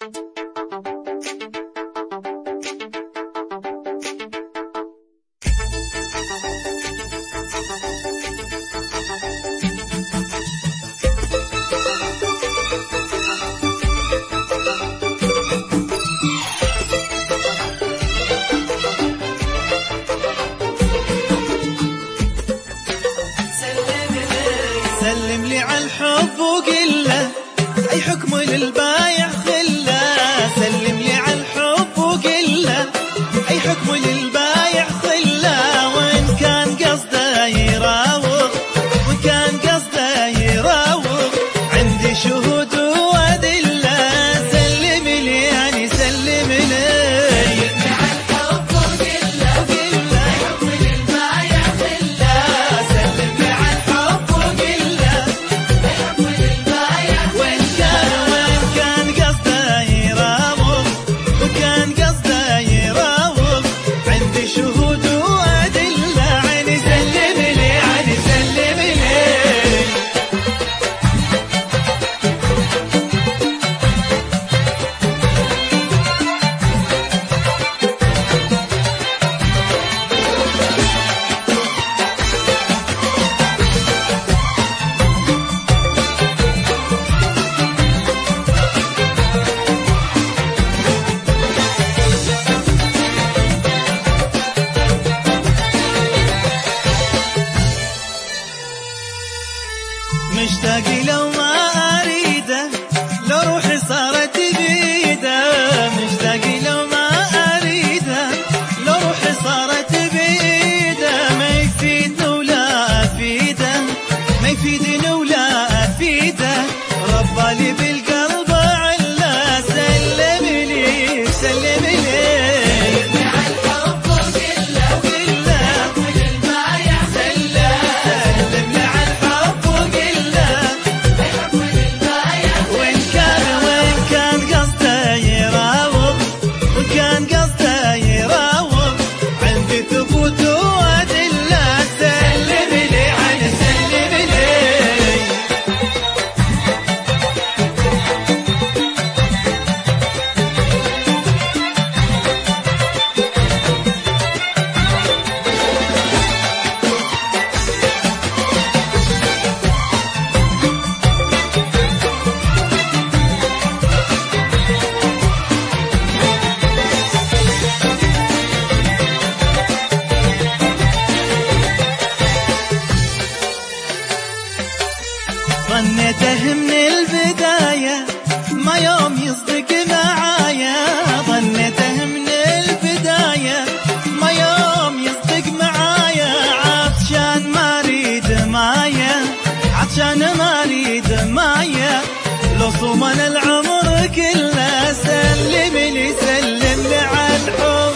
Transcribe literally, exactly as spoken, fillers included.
سلم لي على الحب وقله أي حكم للبايع خله. سلم لي على الحب وقله أي حكم للبايع خله. وإن كان قصده يراوغ وإن كان قصده يراوغ عندي شهود وأدلة. سلم لي يعني سلم لي مشتاق لو ما أريده لو روحي صارت بيده. مشتاق لو ما أريده لو روحي صارت بيده. ما يفيدني ولا أفيده ما يفيدني ولا أفيده. ربالي بالقلب علا. سلم لي سلم لي ظنيته من البداية ما يوم يصدق معايا. ظنيته من البداية ما يوم يصدق معايا. عطشان ما اريد مايا عطشان ما اريد مايا. لو صومنا العمر كله. سلم لي سلم لي على الحب